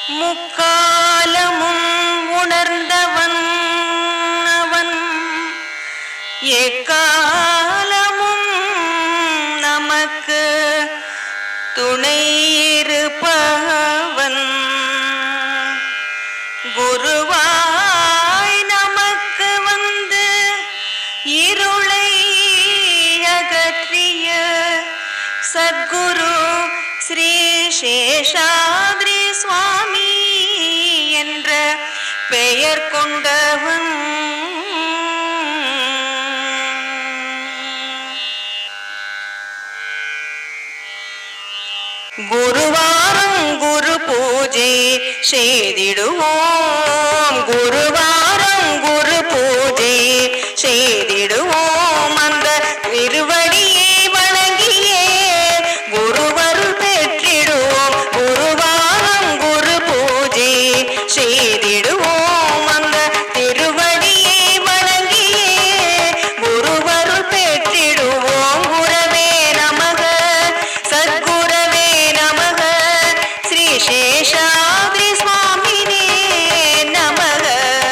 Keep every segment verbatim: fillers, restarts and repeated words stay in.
முக்காலமும் உணர்ந்தவன் அவன், எக்காலமும் நமக்கு துணை இருப்பவன். குருவாய் நமக்கு வந்து இருளை அகற்றிய சத்குரு ஸ்ரீ சேஷாத்ரி சுவாமி என்ற பெயர் கொண்டவன். குருவாரம் குரு பூஜை செய்திடுவோம், குருவாரம் குரு பூஜை செய்திடுவோம். அந்த திருவடியை வணங்கியே குருவருள் பெற்றிடுவோம். குருவாரம் குரு பூஜை செய்திடுவோம். அந்த திருவடியை வணங்கியே குருவருள் பெற்றிடுவோம். குரவே நமக சத்குரவே நமக ஸ்ரீ சேஷாத்ரி சுவாமினே நமக.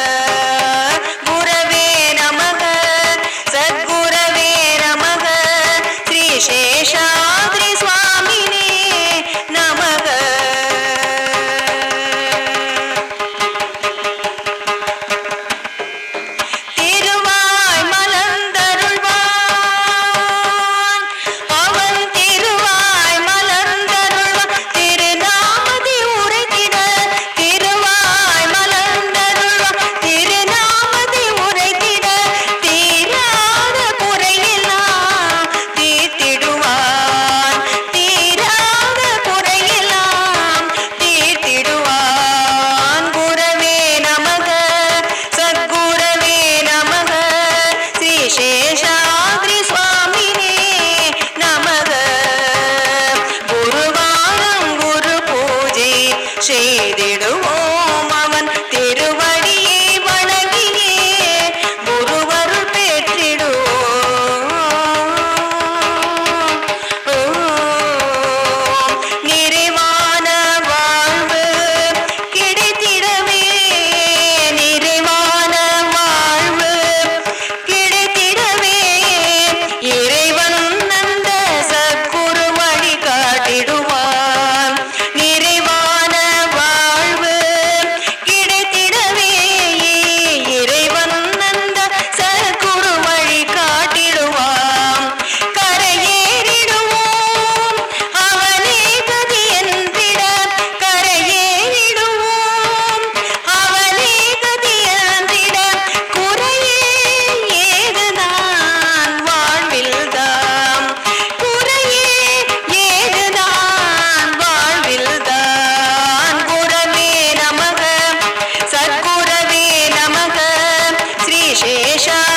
குரவே நமக சத்குரவே நமக ஸ்ரீ சேஷாத்ரி சுவாமினே நமக. திருவாய் மலர்ந்தருள்வான் அவன், திருவாய் மலர்ந்தருள்வான் திருநாமதி உரைத்திட. திருவாய் மலர்ந்தருள்வான் திருநாமதி உரைத்திட. தீராத குறையெல்லாம் தீர்த்திடுவான், தீராத குறையெல்லாம் தீர்த்திடுவான். குரவே நமக சத்குரவே நமக ஸ்ரீ சேஷாத்ரி சுவாமினே நமக. குருவாரம் குரு பூஜை செய்திடுவோம். அவன் திருவடியை வணங்கியே குருவருள் பெற்றிடுவோம். நிறைவான வாழ்வு கிடைத்திடவே, நிறைவான வாழ்வு கிடைத்திடவே இறைவன் அந்த சத்குரு வழி காட்டிடுவான். நிறைவான வாழ்வு கிடைத்திடவே இறைவன் அந்த சத்குரு வழி காட்டிடுவான். கரையேறிடுவோம் அவனே கதி என்றிட, கரையேறிடுவோம் அவனே கதி என்றிட. குறையே ஏதுதான் வாழ்வில்தான், குறையே ஏதுதான் வாழ்வில்தான். குரவே நமக சத்குரவே நமக ஸ்ரீ சேஷா